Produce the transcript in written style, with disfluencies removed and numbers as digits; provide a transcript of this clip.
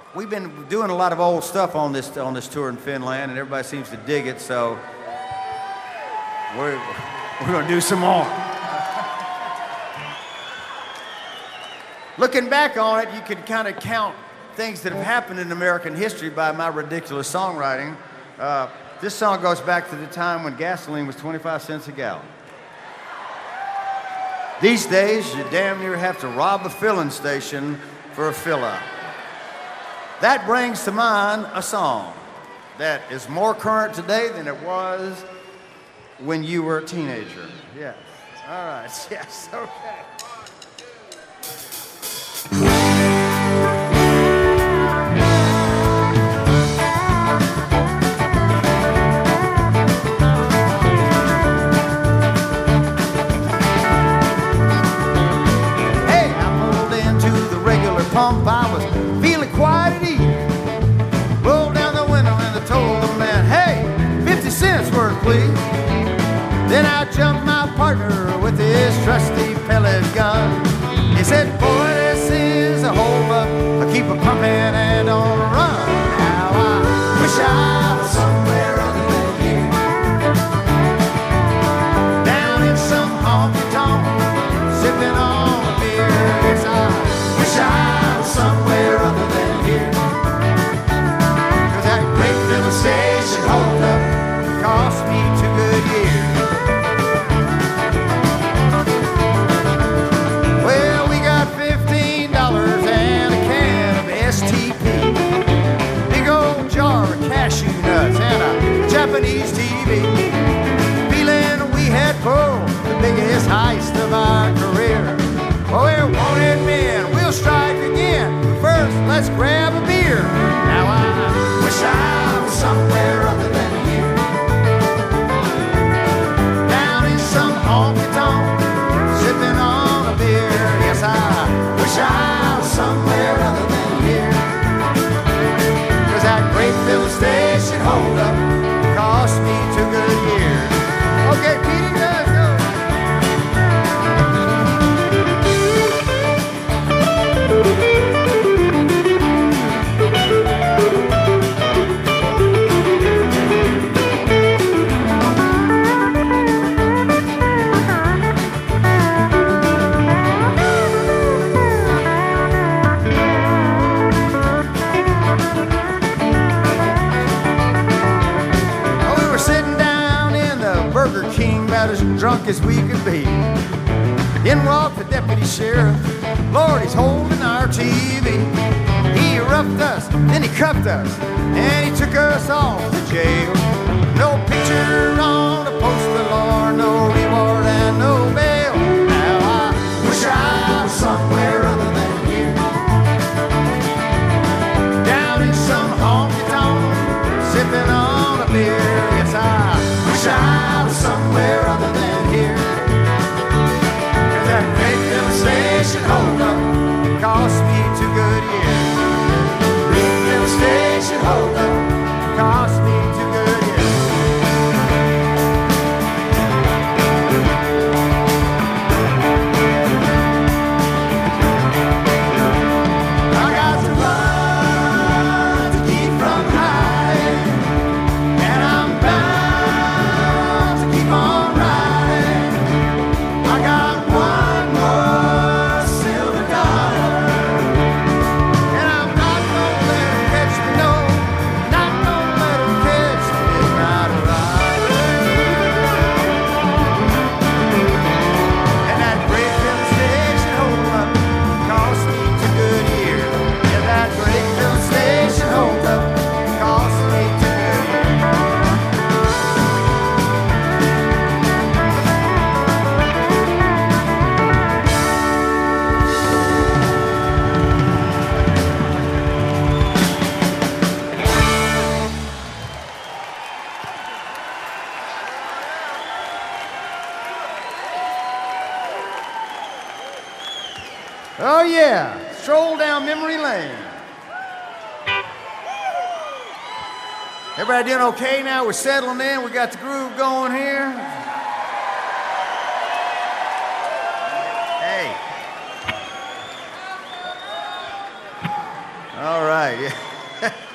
we've been doing a lot of old stuff on this tour in Finland, and everybody seems to dig it. So we're going to do some more. Looking back on it, you can kind of count things that have happened in American history by my ridiculous songwriting. This song goes back to the time when gasoline was 25 cents a gallon. These days, you damn near have to rob a filling station for a fill-up. That brings to mind a song that is more current today than it was when you were a teenager. Yes. All right. Yes. Okay. Pump, I was feeling quite at ease. Rolled down the window and I told the man, hey, 50 cents worth, please. Then I jumped my partner with his trusty pellet gun. He said, boy, this is a hold-up. I keep a pumping and on a run. Now I wish I was somewhere other than here, down in some honky-tonk, sipping on a beer. Yes, I wish I somewhere other than here, 'cause that great little station hold up cost me 2 good years. Well, we got $15 and a can of STP, big old jar of cashew nuts and a Japanese TV. Feeling we had pulled the biggest heist of our career. Oh, we're wanted men, we'll strike again. First, let's grab a beer. Now I wish I was somewhere other than here, down in some honky-tonk, sipping on a beer. Yes, I wish I was somewhere other than here, 'cause that great little station hold up cost me 2 good years. Okay, Petey, let's go. About as drunk as we could be. In walked the deputy sheriff. Lord, he's holding our TV. He roughed us, then he cuffed us, and he took us off to jail. No picture on the poster, Lord, no reward and no bail. Now I wish I was somewhere other than here, down in some honky-tonk, sipping on a beer. Yes, I wish I was somewhere other than here, 'cause that great little station hold up cost me 2 good years. Great little station hold up cost me 2 good years. I got to run to keep from hiding, and I'm bound to keep on riding. I got one more silver dollar, and I'm not gonna let her catch me, no, not gonna let her catch me right riding. And that great little station hold up cost me 2 good years. Yeah, that great little station hold up cost me 2 good years. Oh yeah, stroll down memory lane. Everybody doing okay now? We're settling in. We got the groove going here. Hey. All right.